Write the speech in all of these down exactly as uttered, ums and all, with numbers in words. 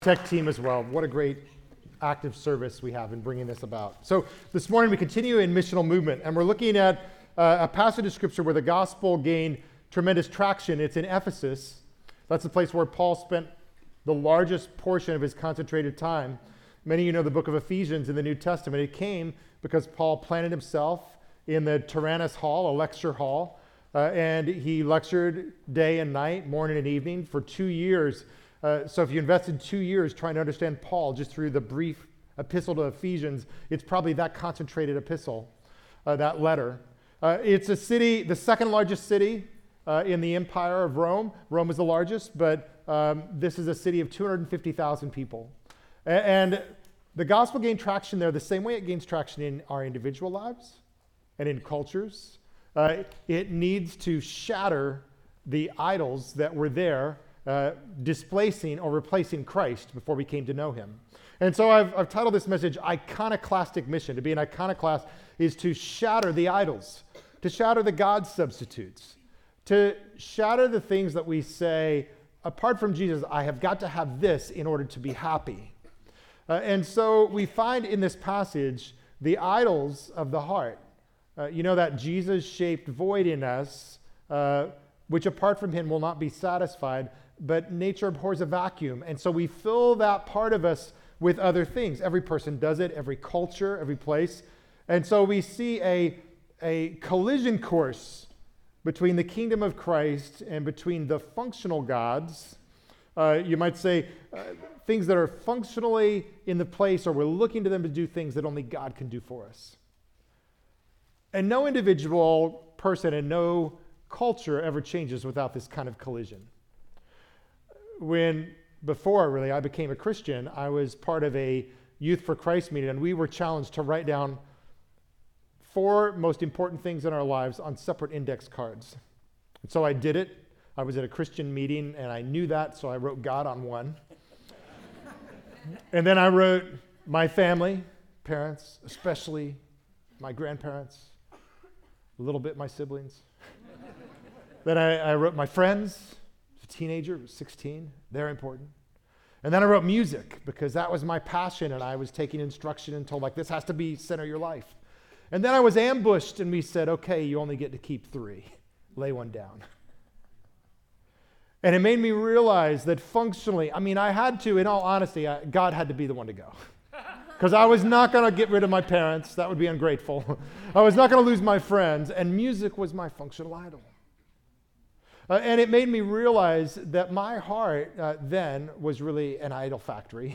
Tech team as well. What a great active service we have in bringing this about. So this morning we continue in missional movement, and we're looking at uh, a passage of scripture where the gospel gained tremendous traction. It's in Ephesus. That's the place where Paul spent the largest portion of his concentrated time. Many of you know the book of Ephesians in the New Testament. It came because Paul planted himself in the Tyrannus Hall, a lecture hall, uh, and he lectured day and night, morning and evening for two years. Uh, so if you invested two years trying to understand Paul just through the brief epistle to Ephesians, it's probably that concentrated epistle, uh, that letter. Uh, it's a city, the second largest city uh, in the empire of Rome. Rome is the largest, but um, this is a city of two hundred fifty thousand people. A- and the gospel gained traction there the same way it gains traction in our individual lives and in cultures. Uh, it needs to shatter the idols that were there, Uh, displacing or replacing Christ before we came to know him. And so I've, I've titled this message, Iconoclastic Mission. To be an iconoclast is to shatter the idols, to shatter the God substitutes, to shatter the things that we say, apart from Jesus, I have got to have this in order to be happy. Uh, and so we find in this passage the idols of the heart. Uh, you know, that Jesus-shaped void in us, uh, which apart from him will not be satisfied, but nature abhors a vacuum. And so we fill that part of us with other things. Every person does it, every culture, every place. And so we see a, a collision course between the kingdom of Christ and between the functional gods. Uh, you might say uh, things that are functionally in the place, or we're looking to them to do things that only God can do for us. And no individual person and no culture ever changes without this kind of collision. When, before really I became a Christian, I was part of a Youth for Christ meeting, and we were challenged to write down four most important things in our lives on separate index cards. And so I did it. I was at a Christian meeting, and I knew that, so I wrote God on one. And then I wrote my family, parents, especially my grandparents, a little bit my siblings. Then I, I wrote my friends. A teenager, was sixteen, they're important. And then I wrote music, because that was my passion, and I was taking instruction and told, like, this has to be center of your life. And then I was ambushed, and we said, okay, you only get to keep three. Lay one down. And it made me realize that functionally, I mean, I had to, in all honesty, I, God had to be the one to go. Because I was not going to get rid of my parents. That would be ungrateful. I was not going to lose my friends, and music was my functional idol. Uh, and it made me realize that my heart uh, then was really an idol factory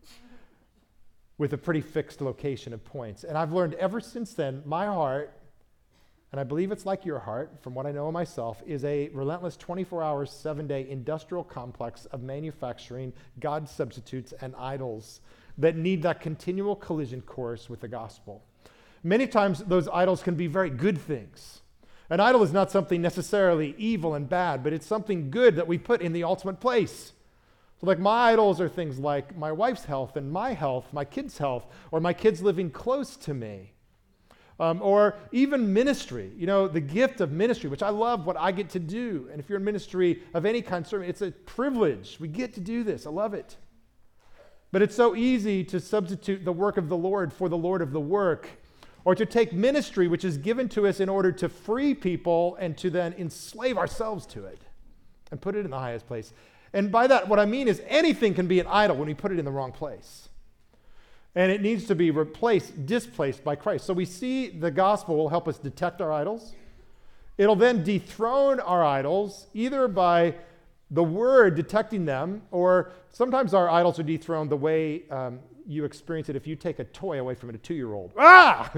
with a pretty fixed location of points. And I've learned ever since then, my heart, and I believe it's like your heart, from what I know of myself, is a relentless twenty-four hour, seven-day industrial complex of manufacturing God substitutes and idols that need that continual collision course with the gospel. Many times those idols can be very good things. An idol is not something necessarily evil and bad, but it's something good that we put in the ultimate place. So like my idols are things like my wife's health and my health, my kids' health, or my kids living close to me. Um, or even ministry, you know, the gift of ministry, which I love what I get to do. And if you're in ministry of any kind, certainly it's a privilege. We get to do this. I love it. But it's so easy to substitute the work of the Lord for the Lord of the work, or to take ministry, which is given to us in order to free people, and to then enslave ourselves to it and put it in the highest place. And by that, what I mean is anything can be an idol when we put it in the wrong place. And it needs to be replaced, displaced by Christ. So we see the gospel will help us detect our idols. It'll then dethrone our idols, either by the word detecting them, or sometimes our idols are dethroned the way um, you experience it if you take a toy away from a two-year-old. Ah!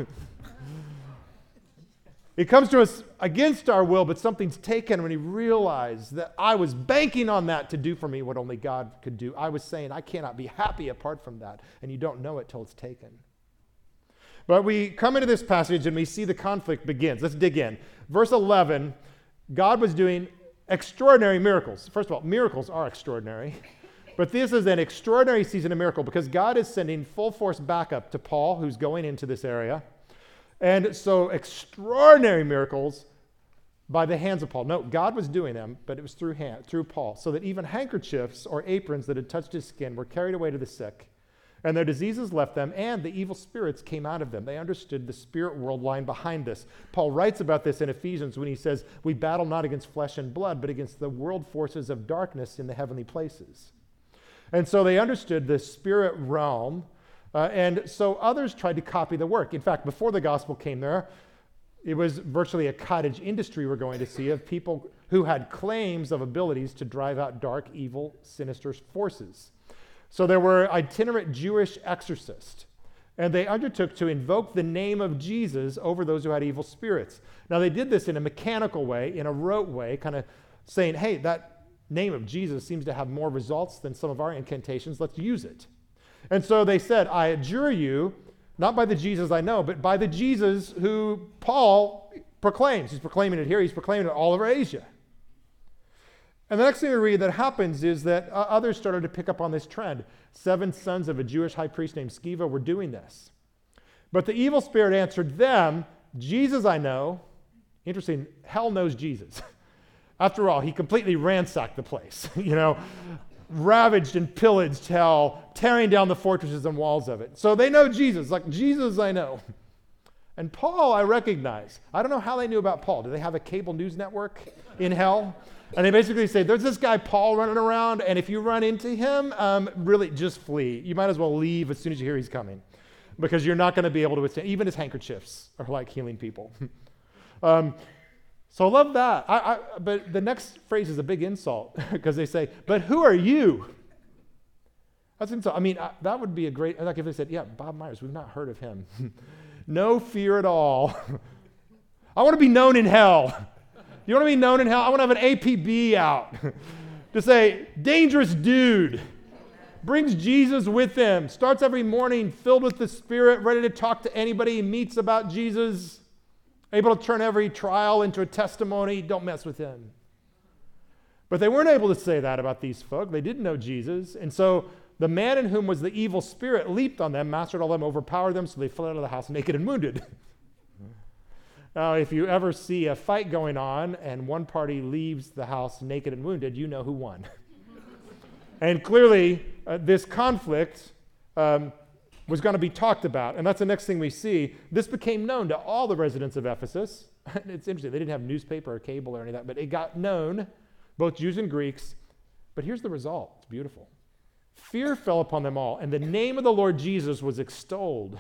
It comes to us against our will, but something's taken when you realize that I was banking on that to do for me what only God could do. I was saying I cannot be happy apart from that, and you don't know it till it's taken. But we come into this passage and we see the conflict begins. Let's dig in. Verse eleven, God was doing extraordinary miracles. First of all, miracles are extraordinary. But this is an extraordinary season of miracle because God is sending full force backup to Paul, who's going into this area. And so extraordinary miracles by the hands of Paul. No, God was doing them, but it was through hand, through Paul, so that even handkerchiefs or aprons that had touched his skin were carried away to the sick, and their diseases left them, and the evil spirits came out of them. They understood the spirit world lying behind this. Paul writes about this in Ephesians when he says, we battle not against flesh and blood, but against the world forces of darkness in the heavenly places. And so they understood the spirit realm, uh, and so others tried to copy the work. In fact, before the gospel came there, it was virtually a cottage industry we're going to see of people who had claims of abilities to drive out dark, evil, sinister forces. So there were itinerant Jewish exorcists, and they undertook to invoke the name of Jesus over those who had evil spirits. Now they did this in a mechanical way, in a rote way, kind of saying, hey, that name of Jesus seems to have more results than some of our incantations, let's use it. And so they said, I adjure you, not by the Jesus I know, but by the Jesus who Paul proclaims. He's proclaiming it here, he's proclaiming it all over Asia. And the next thing we read that happens is that uh, others started to pick up on this trend. Seven sons of a Jewish high priest named Sceva were doing this. But the evil spirit answered them, Jesus I know. Interesting, hell knows Jesus. After all, he completely ransacked the place, you know, ravaged and pillaged hell, tearing down the fortresses and walls of it. So they know Jesus, like Jesus I know. And Paul I recognize. I don't know how they knew about Paul. Do they have a cable news network in hell? And they basically say, there's this guy Paul running around, and if you run into him, um, really just flee. You might as well leave as soon as you hear he's coming, because you're not going to be able to withstand. Even his handkerchiefs are like healing people. um, so I love that. I, I, but the next phrase is a big insult, because they say, but who are you? That's an insult. I mean, I, that would be a great, like if they said, yeah, Bob Myers, we've not heard of him. No fear at all. I want to be known in hell. You want to be known in hell? I want to have an A P B out to say, dangerous dude, brings Jesus with him, starts every morning filled with the Spirit, ready to talk to anybody he meets about Jesus, able to turn every trial into a testimony. Don't mess with him. But they weren't able to say that about these folk. They didn't know Jesus. And so the man in whom was the evil spirit leaped on them, mastered all of them, overpowered them, so they fled out of the house naked and wounded. Now, if you ever see a fight going on and one party leaves the house naked and wounded, you know who won. And clearly, uh, this conflict um, was going to be talked about. And that's the next thing we see. This became known to all the residents of Ephesus. It's interesting. They didn't have newspaper or cable or any of that, but it got known, both Jews and Greeks. But here's the result. It's beautiful. Fear fell upon them all, and the name of the Lord Jesus was extolled.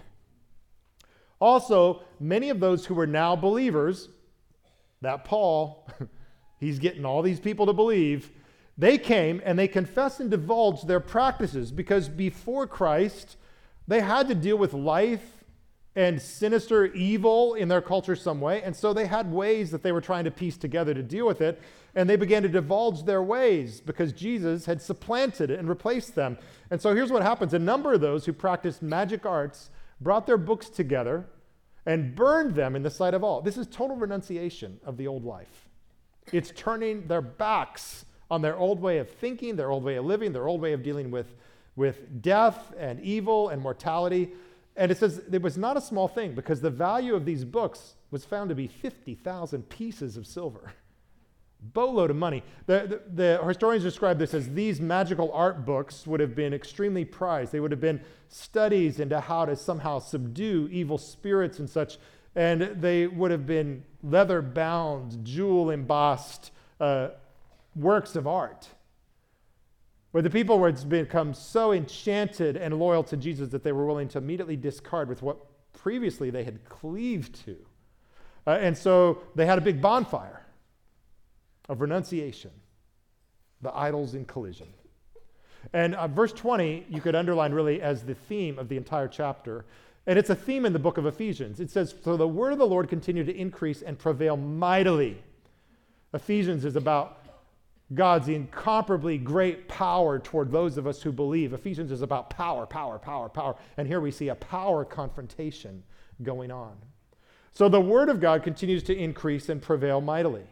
Also, many of those who were now believers, that Paul, he's getting all these people to believe, they came and they confessed and divulged their practices, because before Christ, they had to deal with life and sinister evil in their culture some way, and so they had ways that they were trying to piece together to deal with it, and they began to divulge their ways because Jesus had supplanted it and replaced them. And so here's what happens. A number of those who practiced magic arts brought their books together and burned them in the sight of all. This is total renunciation of the old life. It's turning their backs on their old way of thinking, their old way of living, their old way of dealing with, with death and evil and mortality. And it says it was not a small thing, because the value of these books was found to be fifty thousand pieces of silver. Boatload of money. The, the, the historians describe this as these magical art books would have been extremely prized. They would have been studies into how to somehow subdue evil spirits and such, and they would have been leather-bound, jewel-embossed uh, works of art, where the people were become so enchanted and loyal to Jesus that they were willing to immediately discard with what previously they had cleaved to. Uh, and so they had a big bonfire of renunciation, the idols in collision. And uh, verse twenty, you could underline really as the theme of the entire chapter. And it's a theme in the book of Ephesians. It says, so the word of the Lord continued to increase and prevail mightily. Ephesians is about God's incomparably great power toward those of us who believe. Ephesians is about power, power, power, power. And here we see a power confrontation going on. So the word of God continues to increase and prevail mightily.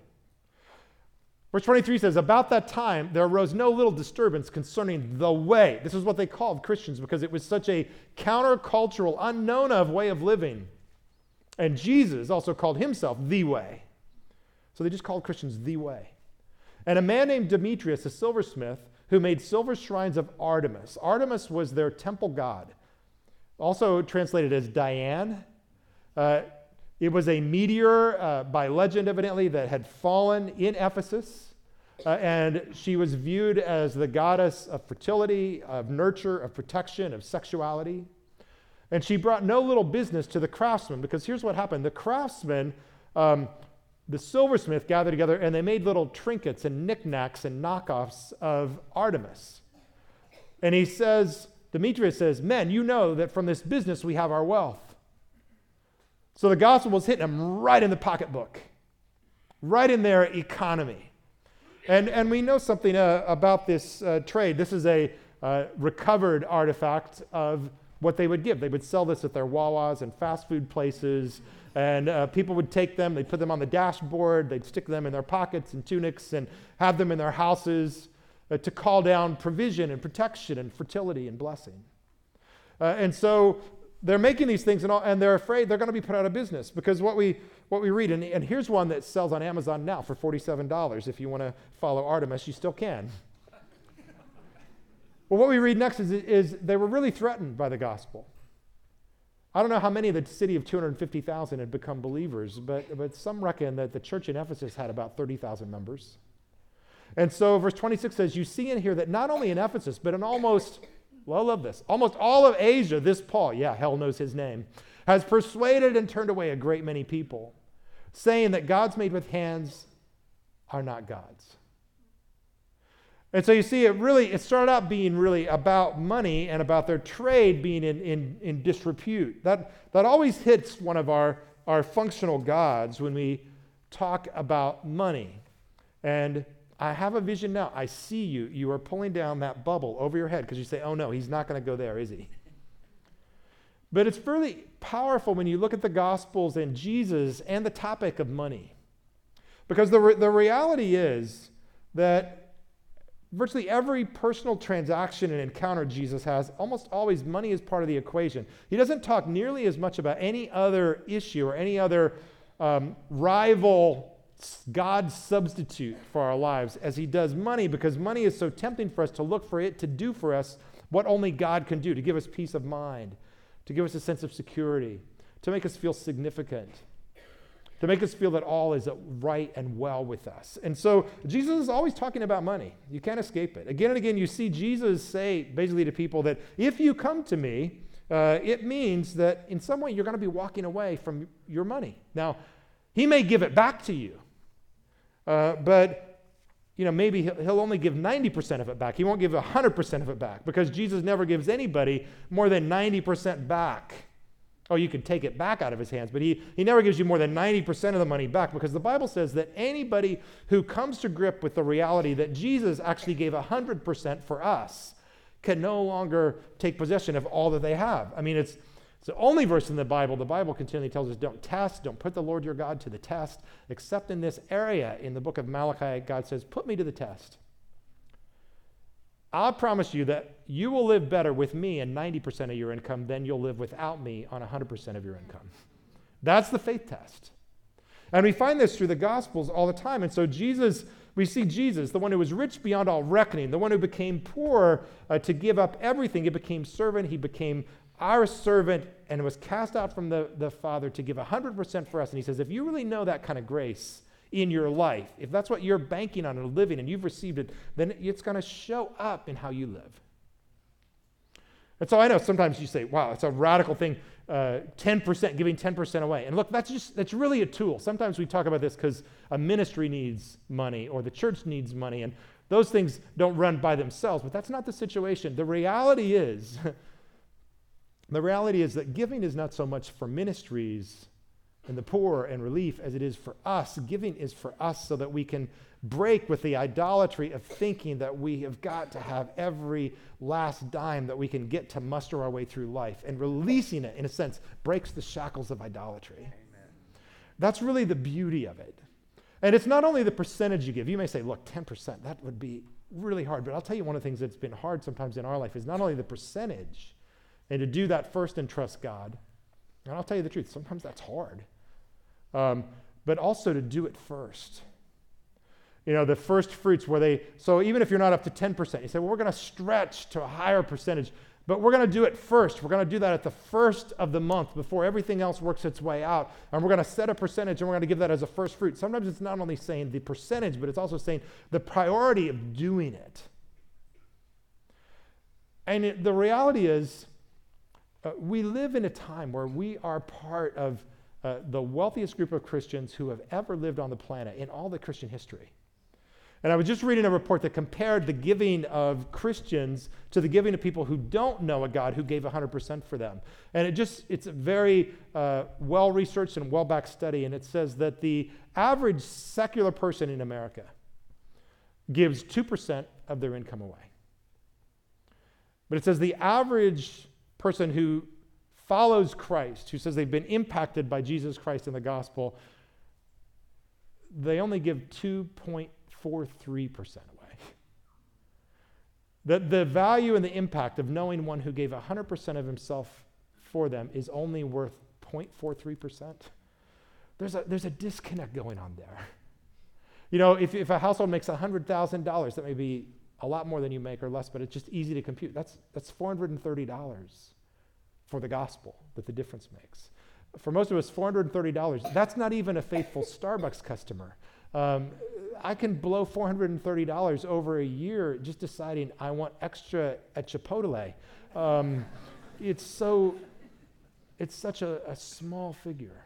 Verse twenty-three says, about that time, there arose no little disturbance concerning the way. This is what they called Christians, because it was such a countercultural, unknown of way of living. And Jesus also called himself the way. So they just called Christians the way. And a man named Demetrius, a silversmith, who made silver shrines of Artemis. Artemis was their temple god, also translated as Diane. Uh, it was a meteor, uh, by legend evidently, that had fallen in Ephesus. Uh, and she was viewed as the goddess of fertility, of nurture, of protection, of sexuality. And she brought no little business to the craftsmen, because here's what happened. The craftsmen, um, the silversmith gathered together, and they made little trinkets and knickknacks and knockoffs of Artemis. And he says, Demetrius says, men, you know that from this business we have our wealth. So the gospel was hitting them right in the pocketbook, right in their economy. And, and we know something uh, about this uh, trade. This is a uh, recovered artifact of what they would give. They would sell this at their Wawas and fast food places, and uh, people would take them, they'd put them on the dashboard, they'd stick them in their pockets and tunics and have them in their houses uh, to call down provision and protection and fertility and blessing. Uh, and so they're making these things, and, all, and they're afraid they're going to be put out of business, because what we what we read, and, and here's one that sells on Amazon now for forty-seven dollars. If you want to follow Artemis, you still can. Well, what we read next is, is they were really threatened by the gospel. I don't know how many of the city of two hundred fifty thousand had become believers, but, but some reckon that the church in Ephesus had about thirty thousand members. And so verse twenty-six says, you see in here that not only in Ephesus, but in almost, well, I love this, almost all of Asia, this Paul, yeah, hell knows his name, has persuaded and turned away a great many people, saying that gods made with hands are not gods. And so you see, it really, it started out being really about money and about their trade being in, in, in disrepute. That, that always hits one of our, our functional gods when we talk about money. And I have a vision now. I see you. You are pulling down that bubble over your head because you say, oh no, he's not going to go there, is he? But it's really powerful when you look at the Gospels and Jesus and the topic of money. Because the, re- the reality is that virtually every personal transaction and encounter Jesus has, almost always money is part of the equation. He doesn't talk nearly as much about any other issue or any other um, rival God substitute for our lives as he does money, because money is so tempting for us to look for it to do for us what only God can do, to give us peace of mind, to give us a sense of security, to make us feel significant, to make us feel that all is right and well with us. And so Jesus is always talking about money. You can't escape it. Again and again, you see Jesus say basically to people that if you come to me, uh, it means that in some way you're going to be walking away from your money. Now, he may give it back to you, uh, but you know, maybe he'll, he'll only give ninety percent of it back. He won't give one hundred percent of it back, because Jesus never gives anybody more than ninety percent back. Oh, you can take it back out of his hands, but he, he never gives you more than ninety percent of the money back, because the Bible says that anybody who comes to grip with the reality that Jesus actually gave one hundred percent for us can no longer take possession of all that they have. I mean, it's, it's the only verse in the Bible. The Bible continually tells us don't test, don't put the Lord your God to the test, except in this area in the book of Malachi. God says, put me to the test. I'll promise you that you will live better with me and ninety percent of your income than you'll live without me on one hundred percent of your income. That's the faith test. And we find this through the Gospels all the time. And so Jesus, we see Jesus, the one who was rich beyond all reckoning, the one who became poor uh, to give up everything. He became servant. He became our servant and was cast out from the, the Father to give one hundred percent for us. And he says, if you really know that kind of grace in your life, if that's what you're banking on and living and you've received it, then it's going to show up in how you live. And so I know sometimes you say, wow, it's a radical thing, uh, ten percent, giving ten percent away. And look, that's just, that's really a tool. Sometimes we talk about this because a ministry needs money or the church needs money, and those things don't run by themselves, but that's not the situation. The reality is, the reality is that giving is not so much for ministries and the poor and relief as it is for us. Giving is for us so that we can break with the idolatry of thinking that we have got to have every last dime that we can get to muster our way through life. And releasing it, in a sense, breaks the shackles of idolatry. Amen. That's really the beauty of it. And it's not only the percentage you give. You may say, look, ten percent, that would be really hard. But I'll tell you, one of the things that's been hard sometimes in our life is not only the percentage, and to do that first and trust God. And I'll tell you the truth, sometimes that's hard. Um, but also to do it first. You know, the first fruits where they, so even if you're not up to ten percent, you say, well, we're going to stretch to a higher percentage, but we're going to do it first. We're going to do that at the first of the month before everything else works its way out. And we're going to set a percentage and we're going to give that as a first fruit. Sometimes it's not only saying the percentage, but it's also saying the priority of doing it. And it, the reality is, uh, we live in a time where we are part of uh, the wealthiest group of Christians who have ever lived on the planet in all the Christian history. And I was just reading a report that compared the giving of Christians to the giving of people who don't know a God who gave one hundred percent for them. And it just, it's a very uh, well-researched and well-backed study, and it says that the average secular person in America gives two percent of their income away. But it says the average person who follows Christ, who says they've been impacted by Jesus Christ and the gospel, they only give two point four three percent away. The, the value and the impact of knowing one who gave one hundred percent of himself for them is only worth zero point four three percent. There's a, there's a disconnect going on there. You know, if, if a household makes one hundred thousand dollars, that may be a lot more than you make or less, but it's just easy to compute. That's, that's four hundred thirty dollars for the gospel that the difference makes. For most of us, four hundred thirty dollars, that's not even a faithful Starbucks customer. Um, I can blow four hundred thirty dollars over a year just deciding I want extra at Chipotle. Um, it's so, it's such a, a small figure.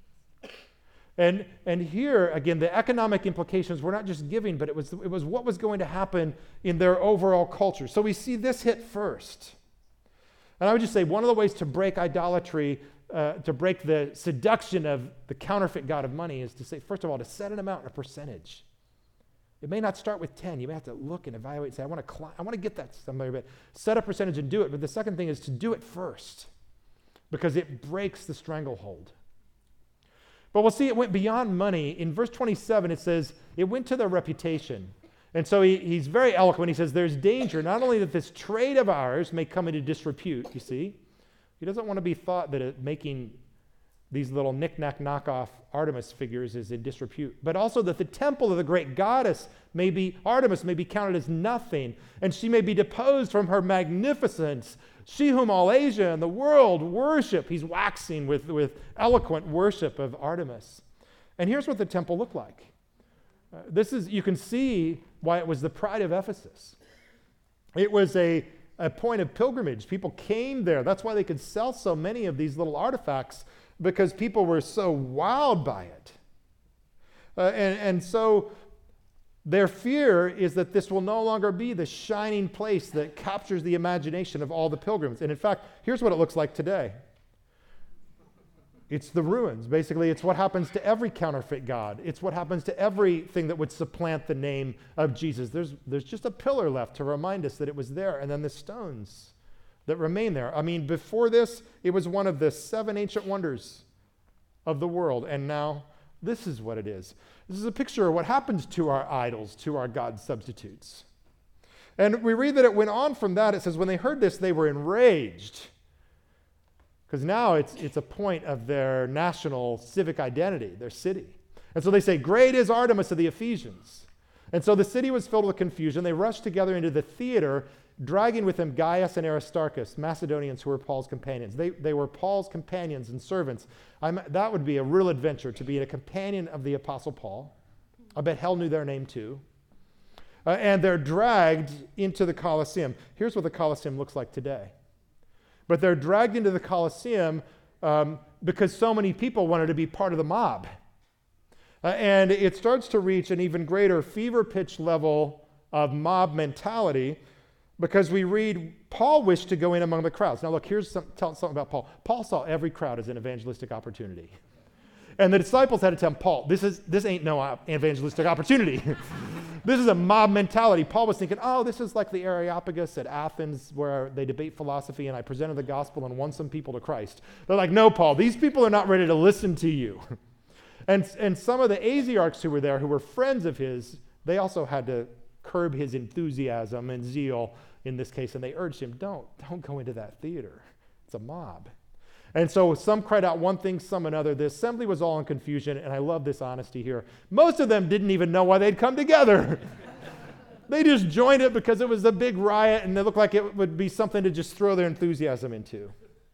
And and here, again, the economic implications were not just giving, but it was, it was what was going to happen in their overall culture. So we see this hit first. And I would just say one of the ways to break idolatry, uh, to break the seduction of the counterfeit god of money is to say, first of all, to set an amount and a percentage. It may not start with ten. You may have to look and evaluate and say, I want to climb, I want to get that somebody, but set a percentage and do it. But the second thing is to do it first because it breaks the stranglehold. But we'll see it went beyond money. In verse twenty-seven, it says, it went to their reputation. And so he, he's very eloquent. He says, there's danger, not only that this trade of ours may come into disrepute, you see. He doesn't want to be thought that it, making these little knick-knack knockoff Artemis figures is in disrepute, but also that the temple of the great goddess may be, Artemis may be counted as nothing, and she may be deposed from her magnificence. She whom all Asia and the world worship. He's waxing with, with eloquent worship of Artemis. And here's what the temple looked like. Uh, this is, you can see why it was the pride of Ephesus. It was a, a point of pilgrimage. People came there. That's why they could sell so many of these little artifacts, because people were so wowed by it. Uh, and, and so their fear is that this will no longer be the shining place that captures the imagination of all the pilgrims. And in fact, here's what it looks like today. It's the ruins. Basically, it's what happens to every counterfeit god. It's what happens to everything that would supplant the name of Jesus. There's, there's just a pillar left to remind us that it was there, and then the stones that remain there. I mean, before this, it was one of the seven ancient wonders of the world, and now this is what it is. This is a picture of what happens to our idols, to our God substitutes. And we read that it went on from that. It says, when they heard this, they were enraged. Because now it's, it's a point of their national civic identity, their city. And so they say, great is Artemis of the Ephesians. And so the city was filled with confusion. They rushed together into the theater, dragging with them Gaius and Aristarchus, Macedonians who were Paul's companions. They, they were Paul's companions and servants. I'm, that would be a real adventure, to be a companion of the Apostle Paul. I bet hell knew their name too. Uh, and they're dragged into the Colosseum. Here's what the Colosseum looks like today. But they're dragged into the Colosseum um, because so many people wanted to be part of the mob. Uh, and it starts to reach an even greater fever pitch level of mob mentality, because we read, Paul wished to go in among the crowds. Now look, here's some, tell something about Paul. Paul saw every crowd as an evangelistic opportunity. And the disciples had to tell him, Paul, this is this ain't no evangelistic opportunity. This is a mob mentality. Paul was thinking, oh, this is like the Areopagus at Athens where they debate philosophy and I presented the gospel and won some people to Christ. They're like, no, Paul, these people are not ready to listen to you. And, and some of the Asiarchs who were there, who were friends of his, they also had to curb his enthusiasm and zeal in this case, and they urged him, don't, don't go into that theater. It's a mob. And so some cried out one thing, some another. The assembly was all in confusion, and I love this honesty here. Most of them didn't even know why they'd come together. They just joined it because it was a big riot, and it looked like it would be something to just throw their enthusiasm into.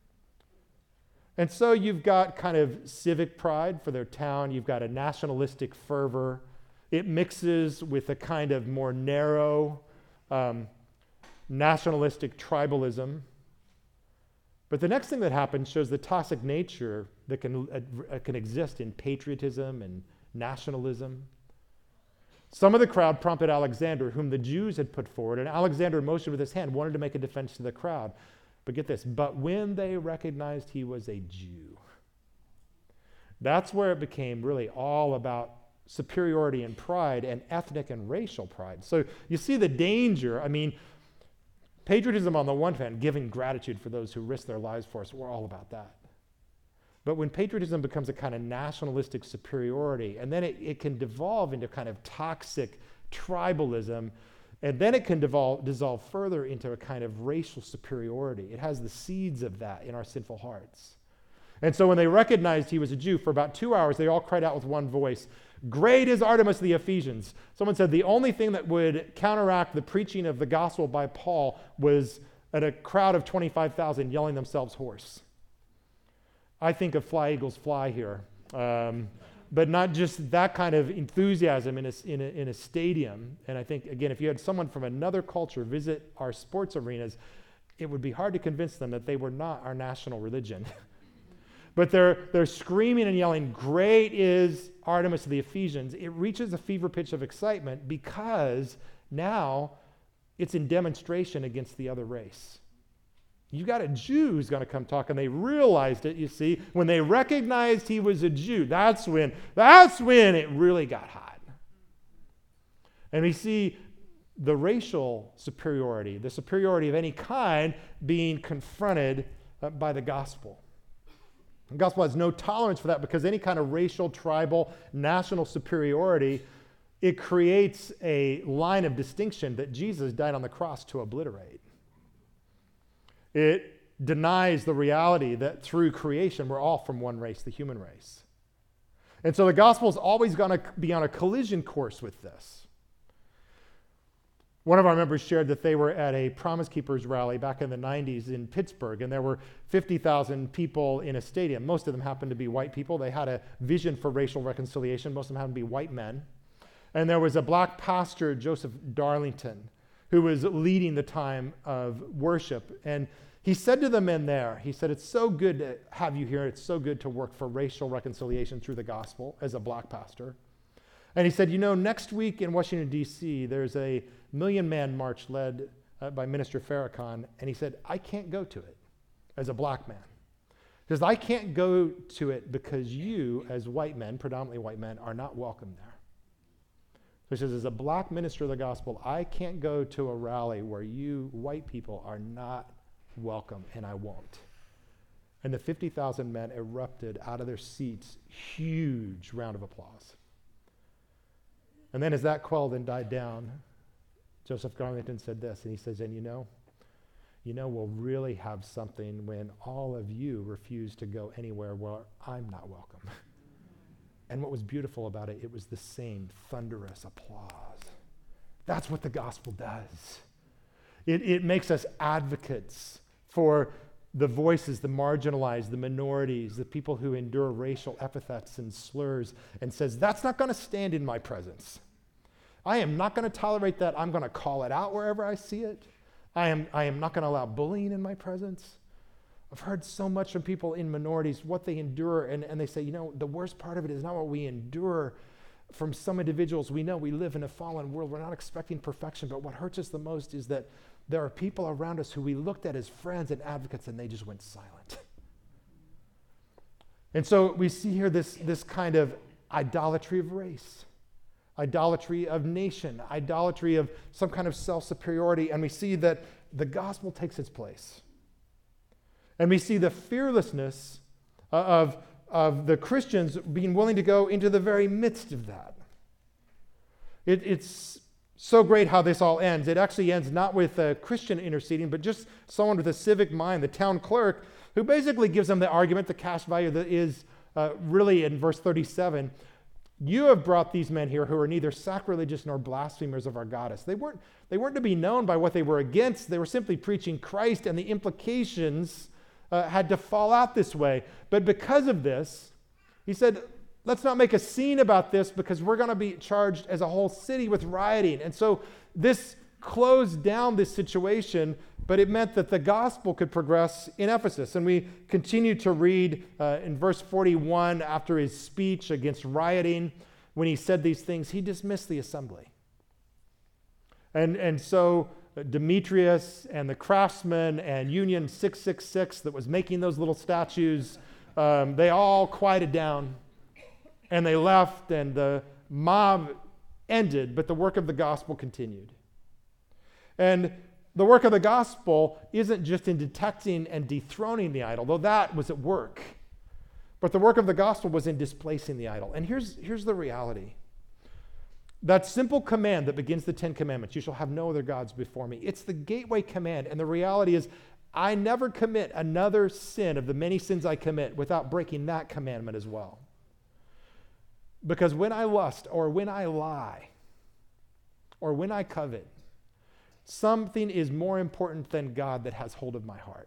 And so you've got kind of civic pride for their town. You've got a nationalistic fervor. It mixes with a kind of more narrow um, nationalistic tribalism. But the next thing that happens shows the toxic nature that can, uh, can exist in patriotism and nationalism. Some of the crowd prompted Alexander, whom the Jews had put forward, and Alexander motioned with his hand, wanted to make a defense to the crowd. But get this, but when they recognized he was a Jew, that's where it became really all about superiority and pride and ethnic and racial pride. So you see the danger. I mean, patriotism on the one hand, giving gratitude for those who risk their lives for us, we're all about that. But when patriotism becomes a kind of nationalistic superiority, and then it, it can devolve into kind of toxic tribalism, and then it can devolve, dissolve further into a kind of racial superiority. It has the seeds of that in our sinful hearts. And so when they recognized he was a Jew, for about two hours, they all cried out with one voice, "Great is Artemis of the Ephesians." Someone said the only thing that would counteract the preaching of the gospel by Paul was at a crowd of twenty-five thousand yelling themselves hoarse. I think of Fly Eagles Fly here, um, but not just that kind of enthusiasm in a, in, a, in a stadium. And I think, again, if you had someone from another culture visit our sports arenas, it would be hard to convince them that they were not our national religion. But they're, they're screaming and yelling, "Great is Artemis of the Ephesians." It reaches a fever pitch of excitement because now it's in demonstration against the other race. You got a Jew who's going to come talk, and they realized it, you see. When they recognized he was a Jew, that's when, that's when it really got hot. And we see the racial superiority, the superiority of any kind, being confronted uh, by the gospel. The gospel has no tolerance for that because any kind of racial, tribal, national superiority, it creates a line of distinction that Jesus died on the cross to obliterate. It denies the reality that through creation we're all from one race, the human race. And so the gospel is always going to be on a collision course with this. One of our members shared that they were at a Promise Keepers rally back in the nineties in Pittsburgh, and there were fifty thousand people in a stadium. Most of them happened to be white people. They had a vision for racial reconciliation. Most of them happened to be white men. And there was a black pastor, Joseph Darlington, who was leading the time of worship. And he said to the men there, he said, "It's so good to have you here. It's so good to work for racial reconciliation through the gospel," as a black pastor. And he said, "You know, next week in Washington, D C, there's a Million Man March led uh, by Minister Farrakhan." And he said, "I can't go to it as a black man. Because I can't go to it because you, as white men, predominantly white men, are not welcome there." So he says, as a black minister of the gospel, I can't go to a rally where you white people are not welcome, and I won't. And the fifty thousand men erupted out of their seats, huge round of applause. And then as that quelled and died down, Joseph Darlington said this, and he says, and you know, you know, we'll really have something when all of you refuse to go anywhere where I'm not welcome. And what was beautiful about it, it was the same thunderous applause. That's what the gospel does. It, it makes us advocates for the voices, the marginalized, the minorities, the people who endure racial epithets and slurs, and says, that's not going to stand in my presence. I am not going to tolerate that. I'm going to call it out wherever I see it. I am, I am not going to allow bullying in my presence. I've heard so much from people in minorities, what they endure, and, and they say, you know, the worst part of it is not what we endure from some individuals. We know we live in a fallen world. We're not expecting perfection, but what hurts us the most is that there are people around us who we looked at as friends and advocates, and they just went silent. And so we see here this, this kind of idolatry of race, idolatry of nation, idolatry of some kind of self-superiority, and we see that the gospel takes its place. And we see the fearlessness of, of the Christians being willing to go into the very midst of that. It, it's So great how this all ends. It actually ends not with a Christian interceding, but just someone with a civic mind, the town clerk, who basically gives them the argument, the cash value that is uh, really in verse thirty-seven. You have brought these men here who are neither sacrilegious nor blasphemers of our goddess. They weren't, they weren't to be known by what they were against. They were simply preaching Christ, and the implications uh, had to fall out this way. But because of this, he said, let's not make a scene about this because we're going to be charged as a whole city with rioting. And so this closed down this situation, but it meant that the gospel could progress in Ephesus. And we continue to read uh, in verse forty-one, after his speech against rioting, when he said these things, he dismissed the assembly. And, and so Demetrius and the craftsmen and Union six six six that was making those little statues, um, they all quieted down. And they left, and the mob ended, but the work of the gospel continued. And the work of the gospel isn't just in detecting and dethroning the idol, though that was at work. But the work of the gospel was in displacing the idol. And here's, here's the reality. That simple command that begins the Ten Commandments, you shall have no other gods before me, it's the gateway command. And the reality is, I never commit another sin of the many sins I commit without breaking that commandment as well. Because when I lust, or when I lie, or when I covet, something is more important than God that has hold of my heart.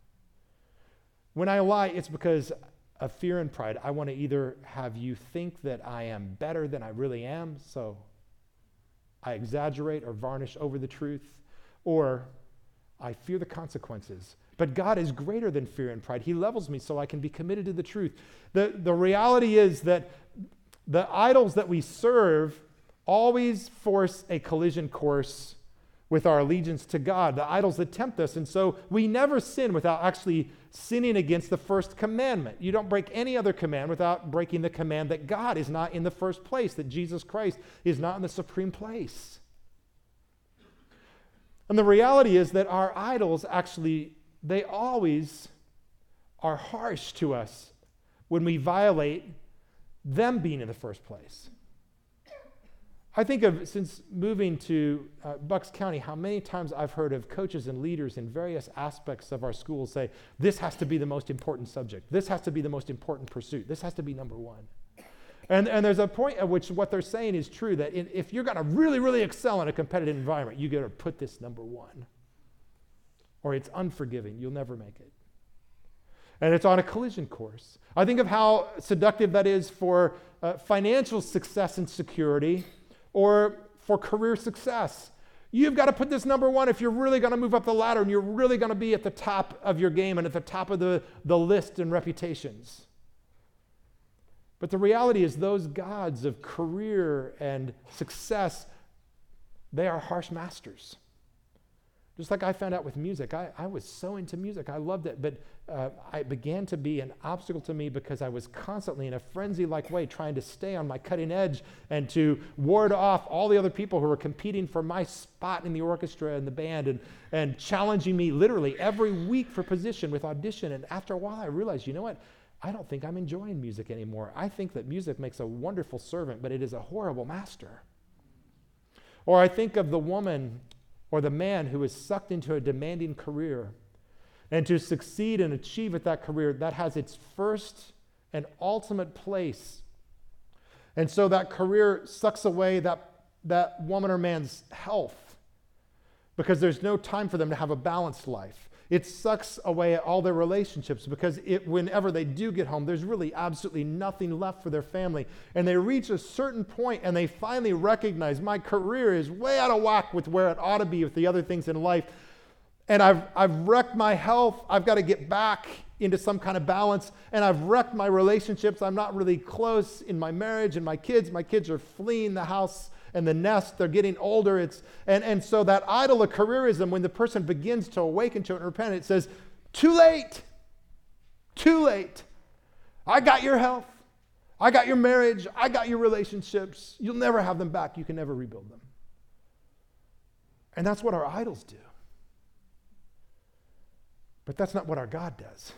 When I lie, it's because of fear and pride. I want to either have you think that I am better than I really am, so I exaggerate or varnish over the truth, or I fear the consequences. But God is greater than fear and pride. He levels me so I can be committed to the truth. The, the reality is that the idols that we serve always force a collision course with our allegiance to God, the idols that tempt us. And so we never sin without actually sinning against the first commandment. You don't break any other command without breaking the command that God is not in the first place, that Jesus Christ is not in the supreme place. And the reality is that our idols actually, they always are harsh to us when we violate them being in the first place. I think of, since moving to uh, Bucks County, how many times I've heard of coaches and leaders in various aspects of our schools say, this has to be the most important subject. This has to be the most important pursuit. This has to be number one. And, and there's a point at which what they're saying is true, that in, if you're going to really, really excel in a competitive environment, you got to put this number one. Or it's unforgiving. You'll never make it. And it's on a collision course. I think of how seductive that is for uh, financial success and security, or for career success. You've got to put this number one if you're really going to move up the ladder and you're really going to be at the top of your game and at the top of the, the list and reputations. But the reality is those gods of career and success, they are harsh masters. Just like I found out with music. I, I was so into music. I loved it. But uh, it began to be an obstacle to me because I was constantly in a frenzy-like way trying to stay on my cutting edge and to ward off all the other people who were competing for my spot in the orchestra and the band and, and challenging me literally every week for position with audition. And after a while, I realized, you know what? I don't think I'm enjoying music anymore. I think that music makes a wonderful servant, but it is a horrible master. Or I think of the woman or the man who is sucked into a demanding career. And to succeed and achieve at that career, that has its first and ultimate place. And so that career sucks away that, that woman or man's health because there's no time for them to have a balanced life. It sucks away all their relationships because it, whenever they do get home, there's really absolutely nothing left for their family. And they reach a certain point and they finally recognize my career is way out of whack with where it ought to be with the other things in life. And I've, I've wrecked my health. I've got to get back into some kind of balance. And I've wrecked my relationships. I'm not really close in my marriage and my kids. My kids are fleeing the house and the nest. They're getting older. It's and, and so that idol of careerism, when the person begins to awaken to it and repent, it says, too late. Too late. I got your health. I got your marriage. I got your relationships. You'll never have them back. You can never rebuild them. And that's what our idols do. But that's not what our God does.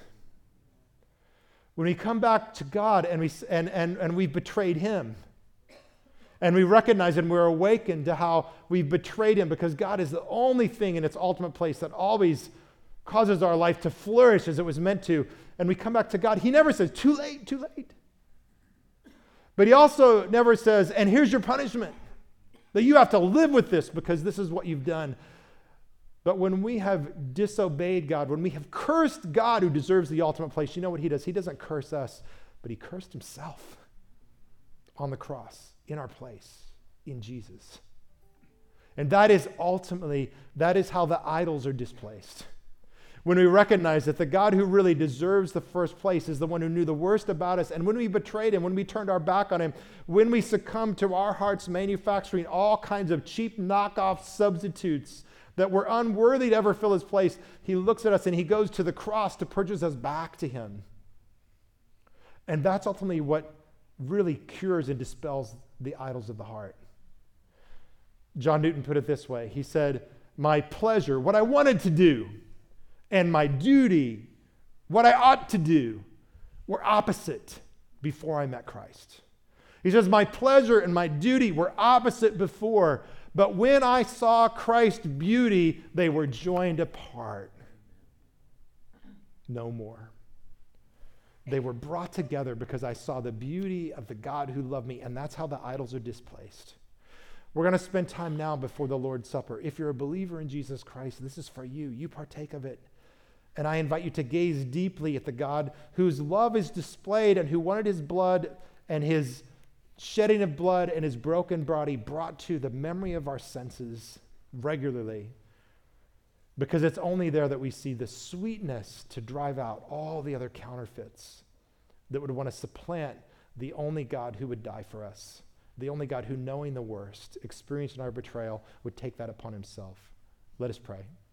When we come back to God and, we, and, and, and we've betrayed him, And we recognize and we're awakened to how we've betrayed him, because God is the only thing in its ultimate place that always causes our life to flourish as it was meant to. And we come back to God. He never says, too late, too late. But he also never says, and here's your punishment, that you have to live with this because this is what you've done. But when we have disobeyed God, when we have cursed God who deserves the ultimate place, you know what he does? He doesn't curse us, but he cursed himself on the cross in our place in Jesus. And that is ultimately, that is how the idols are displaced. When we recognize that the God who really deserves the first place is the one who knew the worst about us, and when we betrayed him, when we turned our back on him, when we succumbed to our hearts manufacturing all kinds of cheap knockoff substitutes that were unworthy to ever fill his place, he looks at us and he goes to the cross to purchase us back to him. And that's ultimately what really cures and dispels the idols of the heart. John Newton put it this way. He said, my pleasure, what I wanted to do, and my duty, what I ought to do, were opposite before I met Christ. He says, my pleasure and my duty were opposite before, but when I saw Christ's beauty, they were joined apart. No more. They were brought together because I saw the beauty of the God who loved me, and that's how the idols are displaced. We're going to spend time now before the Lord's Supper. If you're a believer in Jesus Christ, this is for you. You partake of it. And I invite you to gaze deeply at the God whose love is displayed and who wanted his blood and his shedding of blood and his broken body brought to the memory of our senses regularly. Because it's only there that we see the sweetness to drive out all the other counterfeits that would want to supplant the only God who would die for us. The only God who, knowing the worst, experiencing our betrayal, would take that upon himself. Let us pray.